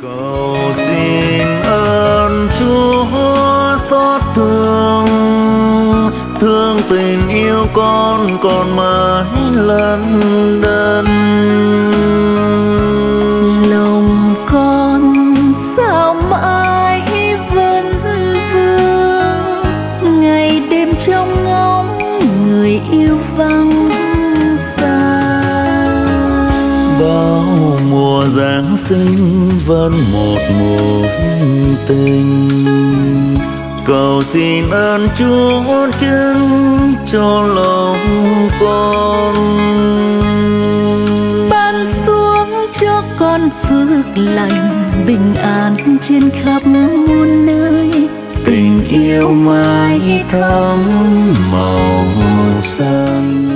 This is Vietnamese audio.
Cầu xin ơn Chúa xót thương, thương tình yêu con mãi lân đân. Lòng con sao mãi vẫn vương, ngày đêm trong ngóng người yêu vắng xa. Bao mùa Giáng sinh vẫn một mối tình, cầu xin ơn Chúa chứng cho lòng con, ban xuống cho con phước lành bình an trên khắp muôn nơi. tình yêu mãi thắm màu xanh.